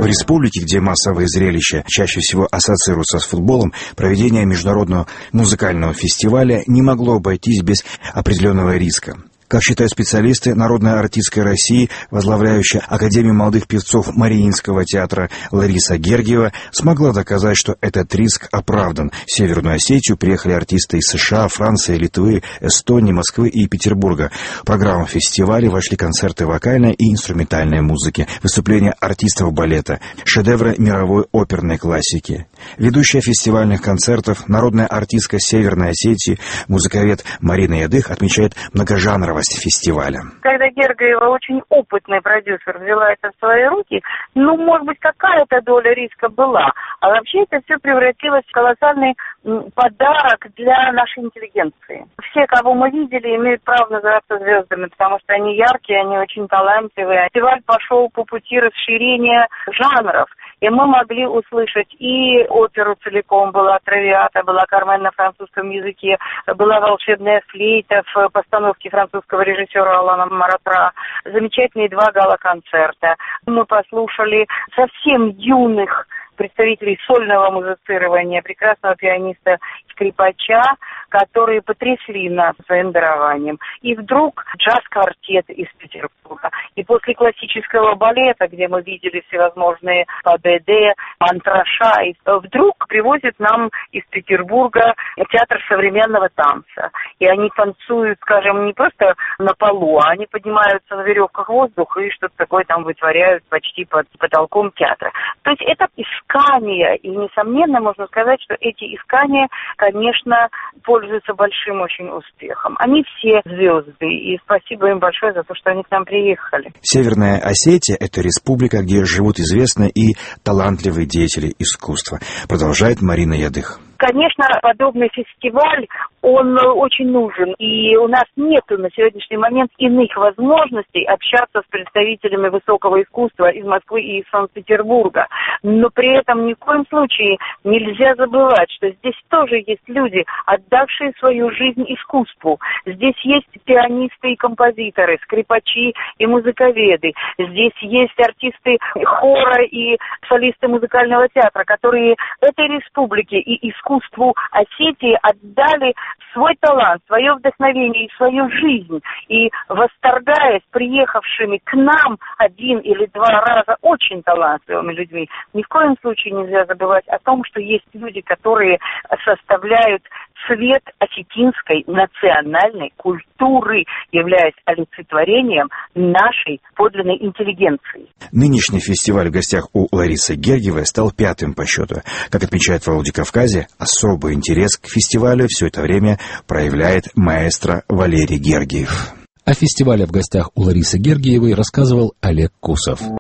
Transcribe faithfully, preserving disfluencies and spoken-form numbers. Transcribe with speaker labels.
Speaker 1: В республике, где массовые зрелища чаще всего ассоциируются с футболом, проведение международного музыкального фестиваля не могло обойтись без определенного риска. Как считают специалисты, народная артистка России, возглавляющая Академию молодых певцов Мариинского театра Лариса Гергиева, смогла доказать, что этот риск оправдан. В Северную Осетию приехали артисты из США, Франции, Литвы, Эстонии, Москвы и Петербурга. В программу фестиваля вошли концерты вокальной и инструментальной музыки, выступления артистов балета, шедевры мировой оперной классики. Ведущая фестивальных концертов, народная артистка Северной Осетии, музыковед Марина Ядых отмечает многожанровость фестиваля.
Speaker 2: Когда Гергиева, очень опытный продюсер, взяла это в свои руки, ну, может быть, какая-то доля риска была. А вообще это все превратилось в колоссальный подарок для нашей интеллигенции. Все, кого мы видели, имеют право называться звездами, потому что они яркие, они очень талантливые. Фестиваль пошел по пути расширения жанров. И мы могли услышать и оперу целиком, была «Травиата», была «Кармен» на французском языке, была «Волшебная флейта» в постановке французского режиссера Алана Маратра, замечательные два гала-концерта. Мы послушали совсем юных представителей сольного музицирования, прекрасного пианиста-скрипача, которые потрясли нас своим дарованием. И вдруг джаз-квартет из Петербурга. И после классического балета, где мы видели всевозможные ПДД, антраша, и вдруг привозят нам из Петербурга театр современного танца. И они танцуют, скажем, не просто на полу, а они поднимаются на веревках в воздух и что-то такое там вытворяют почти под потолком театра. То есть это искания, и, несомненно, можно сказать, что эти искания, конечно, пользуются большим очень успехом. Они все звезды, и спасибо им большое за то, что они к нам приехали.
Speaker 1: Северная Осетия – это республика, где живут известные и талантливые деятели искусства, продолжает Марина Ядых.
Speaker 2: Конечно, подобный фестиваль, он очень нужен, и у нас нет на сегодняшний момент иных возможностей общаться с представителями высокого искусства из Москвы и из Санкт-Петербурга. Но при этом ни в коем случае нельзя забывать, что здесь тоже есть люди, отдавшие свою жизнь искусству. Здесь есть пианисты и композиторы, скрипачи и музыковеды. Здесь есть артисты хора и солисты музыкального театра, которые этой республике и искусству искусству Осетии отдали свой талант, свое вдохновение и свою жизнь. И восторгаясь приехавшими к нам один или два раза очень талантливыми людьми, ни в коем случае нельзя забывать о том, что есть люди, которые составляют цвет осетинской национальной культуры, являясь олицетворением нашей подлинной интеллигенции.
Speaker 1: Нынешний фестиваль в гостях у Ларисы Гергиевой стал пятым по счету. Как отмечает во Владикавказе, особый интерес к фестивалю все это время проявляет маэстро Валерий Гергиев.
Speaker 3: О фестивале в гостях у Ларисы Гергиевой рассказывал Олег Кусов.